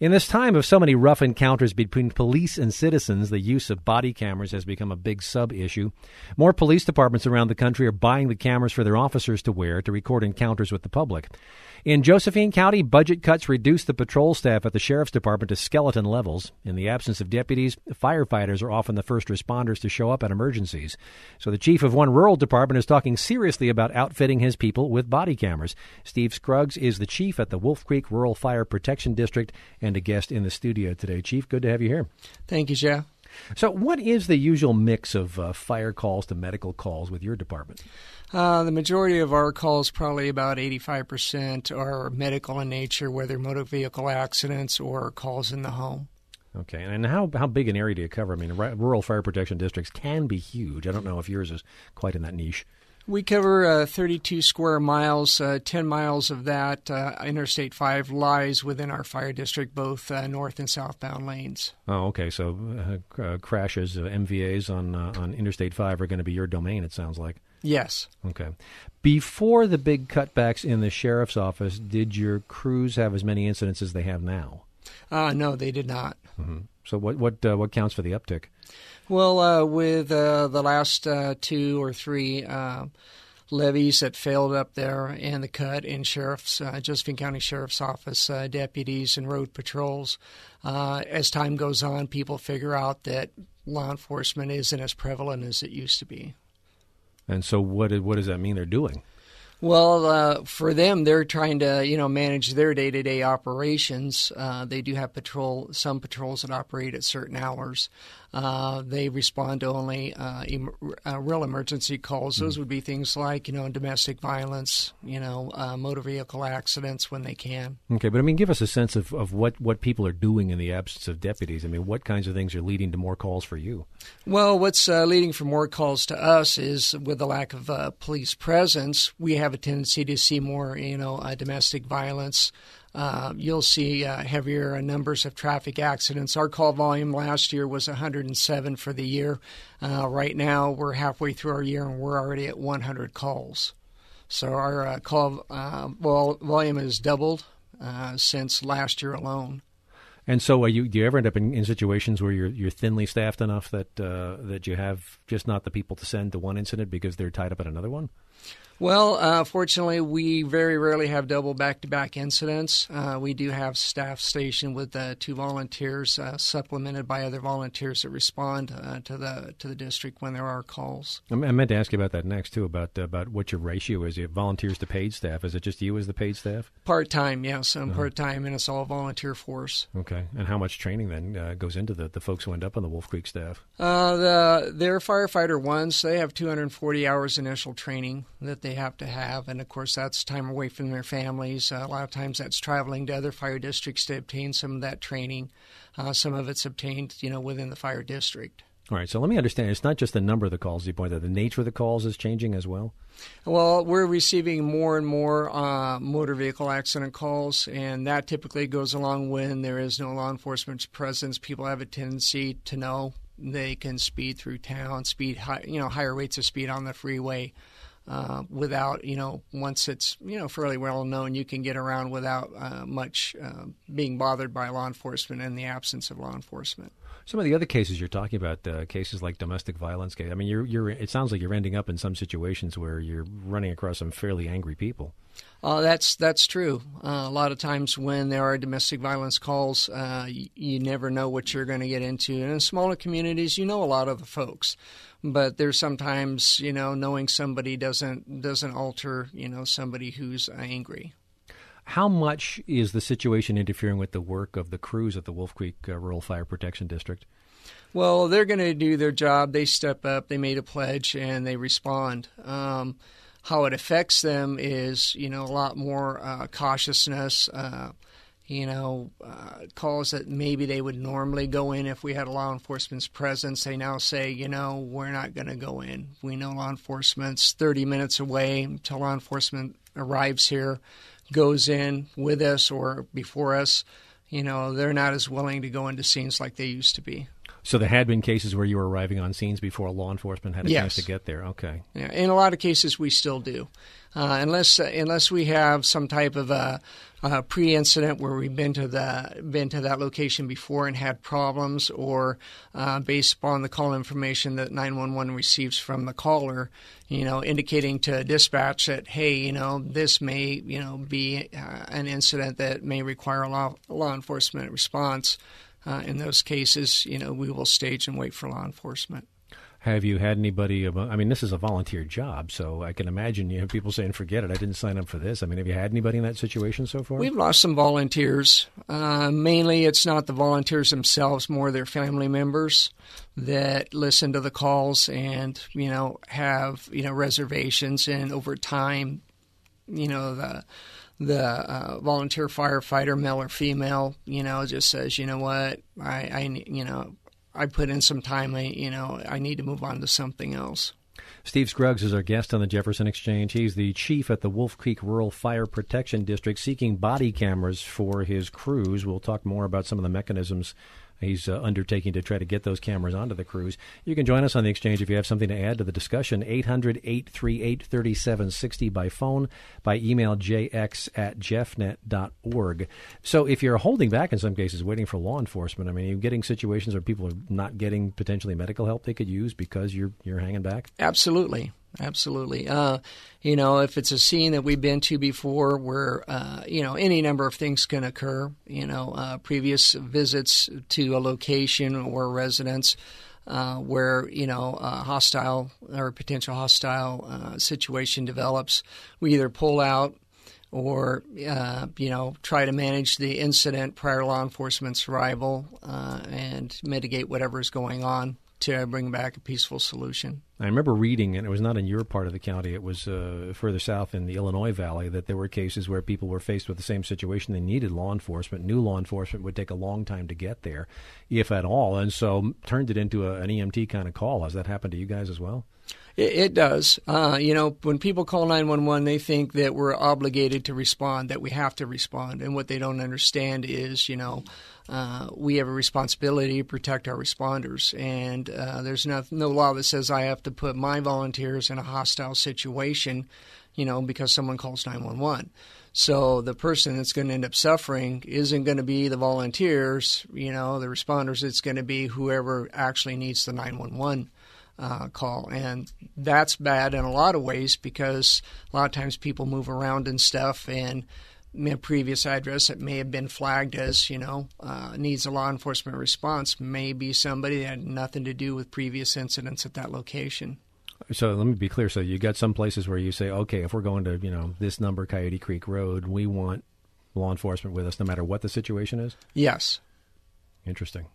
In this time of so many rough encounters between police and citizens, the use of body cameras has become a big sub-issue. More police departments around the country are buying the cameras for their officers to wear to record encounters with the public. In Josephine County, budget cuts reduced the patrol staff at the sheriff's department to skeleton levels. In the absence of deputies, firefighters are often the first responders to show up at emergencies. So the chief of one rural department is talking seriously about outfitting his people with body cameras. Steve Scruggs is the chief at the Wolf Creek Rural Fire Protection District and a guest in the studio today. Chief, good to have you here. Thank you, Jeff. So what is the usual mix of fire calls to medical calls with your department? The majority of our calls, probably about 85%, are medical in nature, whether motor vehicle accidents or calls in the home. Okay, and how big an area do you cover? I mean, rural fire protection districts can be huge. I don't know if yours is quite in that niche. We cover 32 square miles. 10 miles of that, Interstate 5, lies within our fire district, both north and southbound lanes. Oh, okay. So crashes, MVAs on Interstate 5 are going to be your domain, it sounds like. Yes. Okay. Before the big cutbacks in the sheriff's office, did your crews have as many incidents as they have now? No, they did not. Mm-hmm. So what counts for the uptick? Well, with the last 2 or 3 levies that failed up there and the cut in Josephine County Sheriff's Office deputies and road patrols, as time goes on, people figure out that law enforcement isn't as prevalent as it used to be. And so what does that mean they're doing? Well, for them, they're trying to, manage their day-to-day operations. They do have some patrols that operate at certain hours. They respond to only real emergency calls. Those would be things like, domestic violence, motor vehicle accidents when they can. Okay, but give us a sense of what people are doing in the absence of deputies. What kinds of things are leading to more calls for you? Well, what's leading for more calls to us is with the lack of police presence, we have a tendency to see more, domestic violence. You'll see heavier numbers of traffic accidents. Our call volume last year was 107 for the year. Right now, we're halfway through our year, and we're already at 100 calls. So our call volume has doubled since last year alone. And so, do you ever end up in situations where you're thinly staffed enough that you have just not the people to send to one incident because they're tied up at another one? Well, fortunately, we very rarely have double back-to-back incidents. We do have staff stationed with 2 volunteers, supplemented by other volunteers that respond to the district when there are calls. I meant to ask you about that next too, about what your ratio is. You have volunteers to paid staff. Is it just you as the paid staff? Part-time, yes. I'm part-time, and it's all volunteer force. Okay. And how much training then goes into the folks who end up on the Wolf Creek staff? They're firefighter ones. They have 240 hours initial training that they have to have, and of course that's time away from their families. A lot of times that's traveling to other fire districts to obtain some of that training. Some of it's obtained, within the fire district. All right, so let me understand. It's not just the number of the calls. You point out the nature of the calls is changing as well? Well, we're receiving more and more motor vehicle accident calls, and that typically goes along when there is no law enforcement presence. People have a tendency to know they can speed through town, higher rates of speed on the freeway. Without, once it's, fairly well known, you can get around without much being bothered by law enforcement in the absence of law enforcement. Some of the other cases you're talking about, cases like domestic violence, it sounds like you're ending up in some situations where you're running across some fairly angry people. That's true. A lot of times when there are domestic violence calls, you never know what you're going to get into. And in smaller communities, a lot of the folks. But there's sometimes, knowing somebody doesn't alter, somebody who's angry. How much is the situation interfering with the work of the crews at the Wolf Creek Rural Fire Protection District? Well, they're going to do their job. They step up. They made a pledge, and they respond. How it affects them is, a lot more cautiousness, calls that maybe they would normally go in if we had a law enforcement's presence. They now say, we're not going to go in. We know law enforcement's 30 minutes away until law enforcement arrives here, goes in with us or before us. They're not as willing to go into scenes like they used to be. So there had been cases where you were arriving on scenes before law enforcement had a chance to get there. Okay. Yeah, in a lot of cases, we still do, unless we have some type of a pre-incident where we've been to that location before and had problems, or based upon the call information that 911 receives from the caller, indicating to dispatch that, hey, this may be an incident that may require a law enforcement response. In those cases, we will stage and wait for law enforcement. Have you had anybody, this is a volunteer job, so I can imagine you have people saying, forget it, I didn't sign up for this. Have you had anybody in that situation so far? We've lost some volunteers. Mainly it's not the volunteers themselves, more their family members that listen to the calls and, have, reservations. And over time, the volunteer firefighter, male or female, just says, you know what, I put in some time, I need to move on to something else. Steve Scruggs is our guest on the Jefferson Exchange. He's the chief at the Wolf Creek Rural Fire Protection District, seeking body cameras for his crews. We'll talk more about some of the mechanisms he's undertaking to try to get those cameras onto the crews. You can join us on the Exchange if you have something to add to the discussion. 800-838-3760 by phone, by email, jx@jeffnet.org. So if you're holding back in some cases, waiting for law enforcement, are you getting situations where people are not getting potentially medical help they could use because you're hanging back? Absolutely. If it's a scene that we've been to before where, any number of things can occur, previous visits to a location or residence where, a hostile or potential hostile situation develops, we either pull out or, try to manage the incident prior to law enforcement's arrival and mitigate whatever's going on to bring back a peaceful solution. I remember reading, and it was not in your part of the county, it was further south in the Illinois Valley, that there were cases where people were faced with the same situation. They needed law enforcement. New law enforcement would take a long time to get there, if at all, and so turned it into an EMT kind of call. Has that happened to you guys as well? It does. When people call 911, they think that we're obligated to respond, that we have to respond. And what they don't understand is, we have a responsibility to protect our responders. And there's no law that says I have to put my volunteers in a hostile situation, because someone calls 911. So the person that's going to end up suffering isn't going to be the volunteers, the responders. It's going to be whoever actually needs the 911 call. And that's bad in a lot of ways, because a lot of times people move around and stuff, and a previous address that may have been flagged as, needs a law enforcement response may be somebody that had nothing to do with previous incidents at that location. So let me be clear. So you got some places where you say, okay, if we're going to, this number, Coyote Creek Road, we want law enforcement with us no matter what the situation is? Yes. Interesting.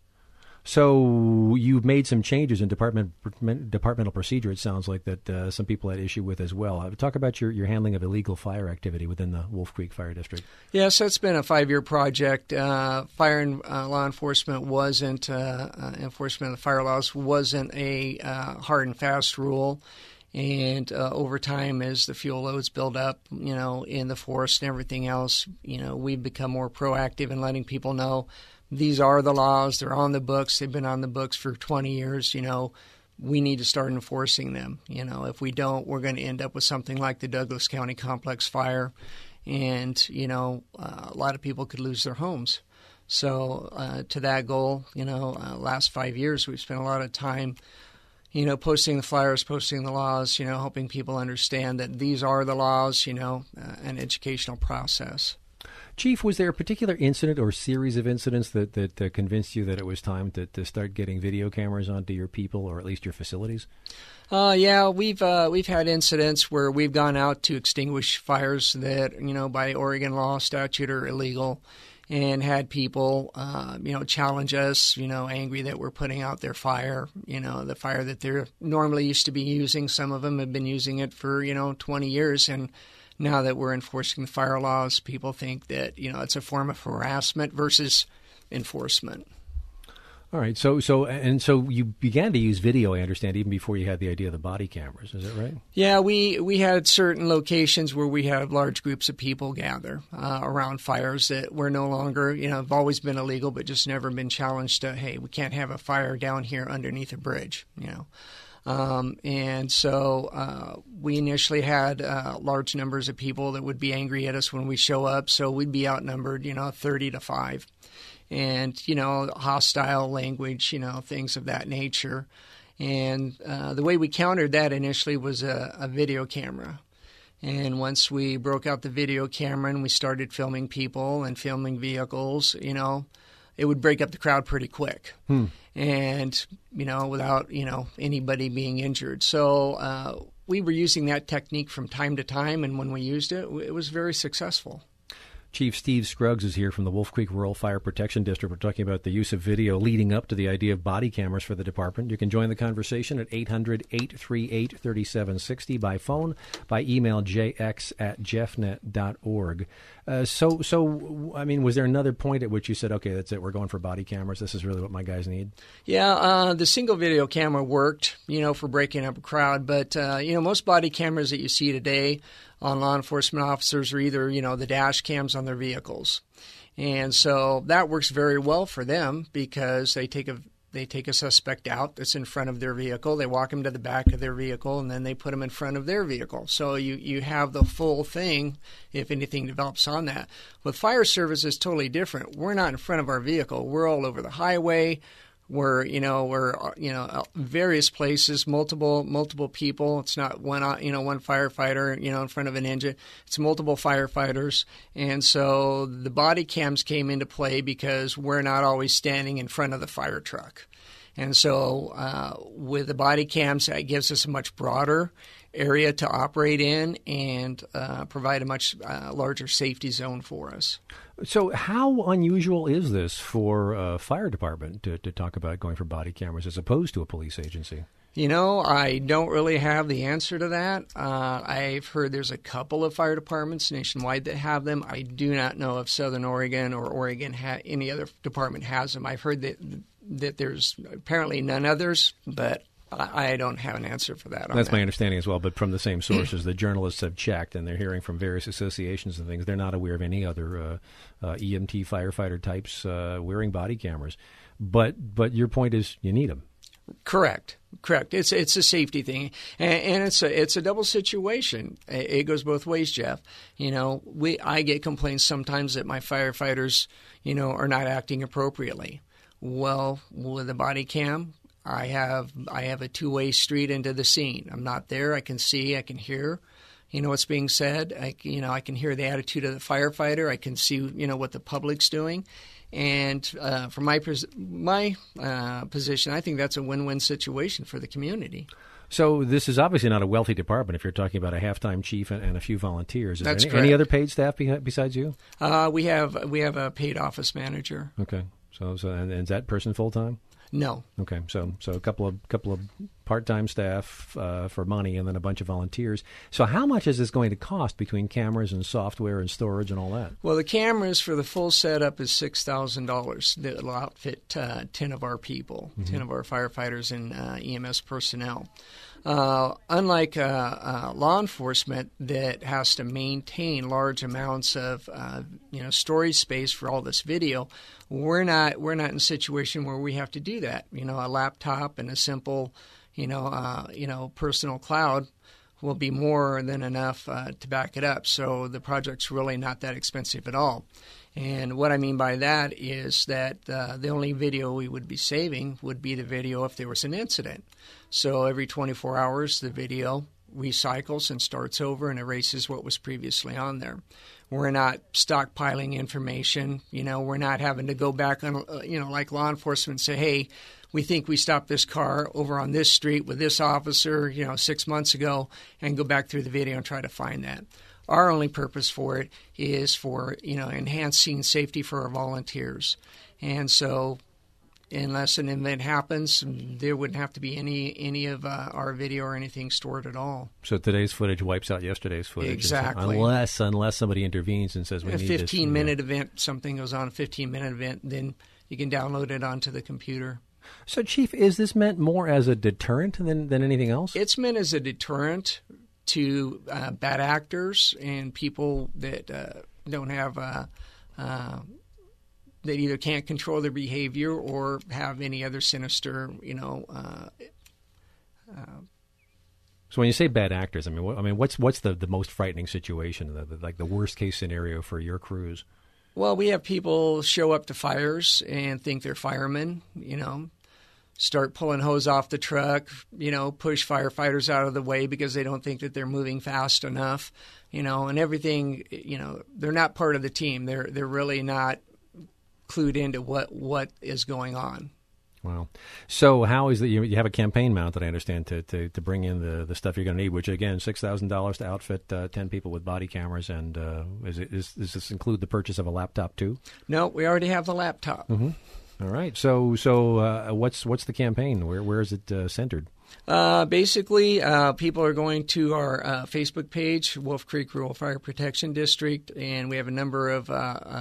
So you've made some changes in departmental procedure, it sounds like, that some people had issue with as well. Talk about your handling of illegal fire activity within the Wolf Creek Fire District. Yes, that's been a 5-year project. Fire and law enforcement wasn't, enforcement of the fire laws wasn't a hard and fast rule. And over time, as the fuel loads build up, in the forest and everything else, we've become more proactive in letting people know these are the laws. They're on the books. They've been on the books for 20 years. We need to start enforcing them. If we don't, we're going to end up with something like the Douglas County Complex fire. And, a lot of people could lose their homes. So to that goal, last 5 years, we've spent a lot of time, posting the flyers, posting the laws, helping people understand that these are the laws, an educational process. Chief, was there a particular incident or series of incidents that convinced you that it was time to start getting video cameras onto your people, or at least your facilities? Yeah, we've had incidents where we've gone out to extinguish fires that, by Oregon law, statute, are illegal, and had people, challenge us, angry that we're putting out their fire, the fire that they're normally used to be using. Some of them have been using it for, 20 years, and now that we're enforcing the fire laws, people think that, it's a form of harassment versus enforcement. All right. So you began to use video, I understand, even before you had the idea of the body cameras. Is that right? Yeah, we had certain locations where we had large groups of people gather around fires that were no longer, have always been illegal, but just never been challenged to, hey, we can't have a fire down here underneath a bridge, And so we initially had large numbers of people that would be angry at us when we show up. So we'd be outnumbered, 30 to 5. And, hostile language, things of that nature. And the way we countered that initially was a video camera. And once we broke out the video camera and we started filming people and filming vehicles, it would break up the crowd pretty quick. And, without, anybody being injured. So we were using that technique from time to time. And when we used it, it was very successful. Chief Steve Scruggs is here from the Wolf Creek Rural Fire Protection District. We're talking about the use of video leading up to the idea of body cameras for the department. You can join the conversation at 800-838-3760 by phone, by email jx@jeffnet.org. Was there another point at which you said, okay, that's it, we're going for body cameras, this is really what my guys need? Yeah, the single video camera worked, for breaking up a crowd. But, most body cameras that you see today on law enforcement officers are either, the dash cams on their vehicles. And so that works very well for them because they take a suspect out that's in front of their vehicle, they walk him to the back of their vehicle, and then they put him in front of their vehicle. So you have the full thing if anything develops on that. With fire service, it's totally different. We're not in front of our vehicle. We're all over the highway. We're various places, multiple people. It's not one firefighter, in front of an engine. It's multiple firefighters. And so the body cams came into play because we're not always standing in front of the fire truck. And so with the body cams, that gives us a much broader area to operate in and provide a much larger safety zone for us. So how unusual is this for a fire department to talk about going for body cameras as opposed to a police agency? I don't really have the answer to that. I've heard there's a couple of fire departments nationwide that have them. I do not know if Southern Oregon or Oregon, any other department has them. I've heard that there's apparently none others, but I don't have an answer for that. That's my understanding as well, but from the same sources, the journalists have checked, and they're hearing from various associations and things. They're not aware of any other EMT firefighter types wearing body cameras. But your point is you need them. Correct. It's a safety thing, and it's a double situation. It goes both ways, Jeff. I get complaints sometimes that my firefighters, are not acting appropriately. Well, with a body cam, I have a two-way street into the scene. I'm not there. I can see. I can hear. What's being said. I can hear the attitude of the firefighter. I can see. What the public's doing. And from my position, I think that's a win-win situation for the community. So this is obviously not a wealthy department if you're talking about a half-time chief and a few volunteers. That's there correct. Any other paid staff besides you? We have a paid office manager. Okay. So and is that person full-time? No. Okay, so a couple of part-time staff for money, and then a bunch of volunteers. So how much is this going to cost between cameras and software and storage and all that? Well, the cameras for the full setup is $6,000. That'll outfit 10 of our people, 10 of our firefighters and EMS personnel. Unlike law enforcement that has to maintain large amounts of storage space for all this video, we're not in a situation where we have to do that. A laptop and a simple personal cloud will be more than enough to back it up. So the project's really not that expensive at all. And what I mean by that is that the only video we would be saving would be the video if there was an incident. So every 24 hours, the video recycles and starts over and erases what was previously on there. We're not stockpiling information. We're not having to go back on, like law enforcement and say, hey, we think we stopped this car over on this street with this officer, 6 months ago, and go back through the video and try to find that. Our only purpose for it is for, enhancing safety for our volunteers. And so unless an event happens, there wouldn't have to be any of our video or anything stored at all. So today's footage wipes out yesterday's footage. Exactly. Unless somebody intervenes and says we need this. A 15-minute event, something goes on, a 15-minute event, then You can download it onto the computer. So, Chief, is this meant more as a deterrent than anything else? It's meant as a deterrent to bad actors and people that don't have that either can't control their behavior or have any other sinister, So when you say bad actors, what's the most frightening situation, the worst case scenario for your crews? Well, we have people show up to fires and think they're firemen, start pulling hose off the truck, push firefighters out of the way because they don't think that they're moving fast enough, and everything, they're not part of the team. They're really not clued into what is going on. Wow. So how is that you have a campaign mounted, I understand, to bring in the stuff you're going to need, which, again, $6,000 to outfit 10 people with body cameras. And does this include the purchase of a laptop, too? No, we already have the laptop. Mm-hmm. All right. So what's the campaign? Where is it centered? Basically, people are going to our Facebook page, Wolf Creek Rural Fire Protection District, and we have a number of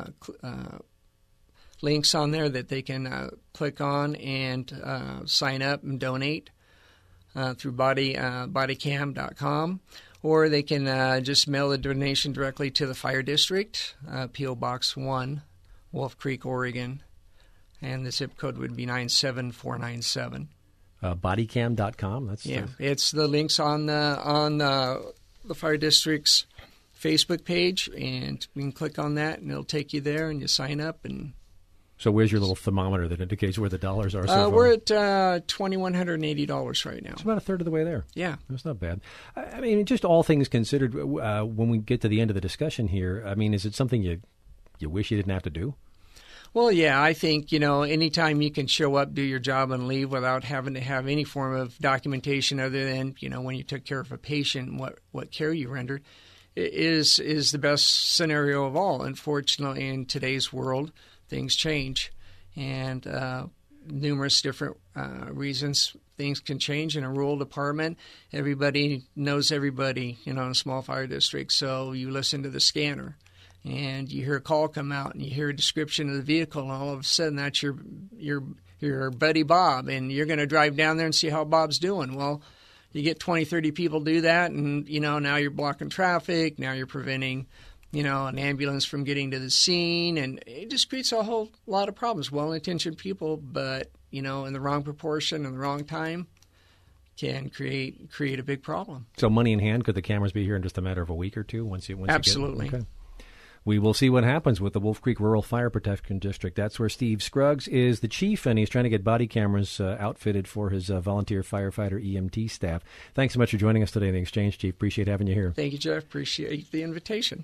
links on there that they can click on and sign up and donate through bodycam.com, or they can just mail the donation directly to the fire district, P.O. Box 1, Wolf Creek, Oregon, and the zip code would be 97497. Bodycam.com. It's the links on the fire district's Facebook page, and you can click on that, and it'll take you there, and you sign up. And so, where's your little thermometer that indicates where the dollars are? We're at $2,180 right now. It's about a third of the way there. Yeah, that's not bad. I mean, just all things considered, when we get to the end of the discussion here, I mean, is it something you wish you didn't have to do? Well, yeah, I think, anytime you can show up, do your job, and leave without having to have any form of documentation other than, when you took care of a patient, what care you rendered, is the best scenario of all. Unfortunately, in today's world, things change, and numerous different reasons things can change in a rural department. Everybody knows everybody, in a small fire district, so you listen to the scanner. And you hear a call come out, and you hear a description of the vehicle, and all of a sudden that's your buddy Bob, and you're going to drive down there and see how Bob's doing. Well, you get 20, 30 people do that, and, now you're blocking traffic. Now you're preventing, an ambulance from getting to the scene, and it just creates a whole lot of problems. Well-intentioned people, but, in the wrong proportion and the wrong time can create a big problem. So money in hand, could the cameras be here in just a matter of a week or two once Absolutely. You get it? Okay. We will see what happens with the Wolf Creek Rural Fire Protection District. That's where Steve Scruggs is the chief, and he's trying to get body cameras outfitted for his volunteer firefighter EMT staff. Thanks so much for joining us today in the Exchange, Chief. Appreciate having you here. Thank you, Jeff. Appreciate the invitation.